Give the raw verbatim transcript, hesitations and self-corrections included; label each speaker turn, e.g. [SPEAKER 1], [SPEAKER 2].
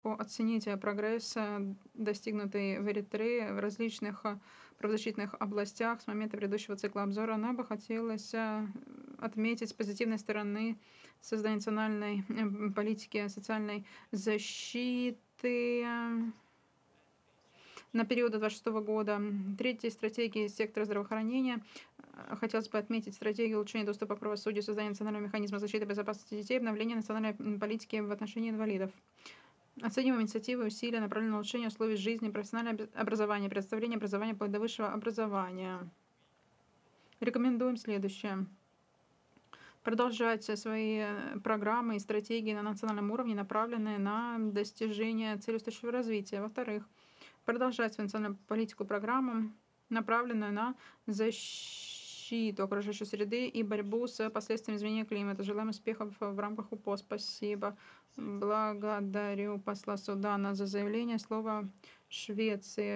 [SPEAKER 1] оценить э, прогресс, э, достигнутый в Эритрее в различных э, правозащитных областях с момента предыдущего цикла обзора. Нам бы хотелось э, отметить с позитивной стороны создания национальной э, политики социальной защиты э, на период до двадцать шестого года. Третьей стратегии сектора здравоохранения э, хотелось бы отметить стратегию улучшения доступа к правосудию, создания национального механизма защиты и безопасности детей, обновления национальной м, политики в отношении инвалидов. Оцениваем инициативы и усилия, направленные на улучшение условий жизни, профессиональное обе- образование, предоставление образования вплоть до высшего образования. Рекомендуем следующее. Продолжать э, свои э, программы и стратегии на национальном уровне, направленные на достижение целей устойчивого развития. Во-вторых, продолжать свою национальную политику программам, направленную на защиту окружающей среды и борьбу с последствиями изменения климата. Желаем успехов в рамках УПО. Спасибо. Благодарю посла Судана за заявление. Слово Швеции.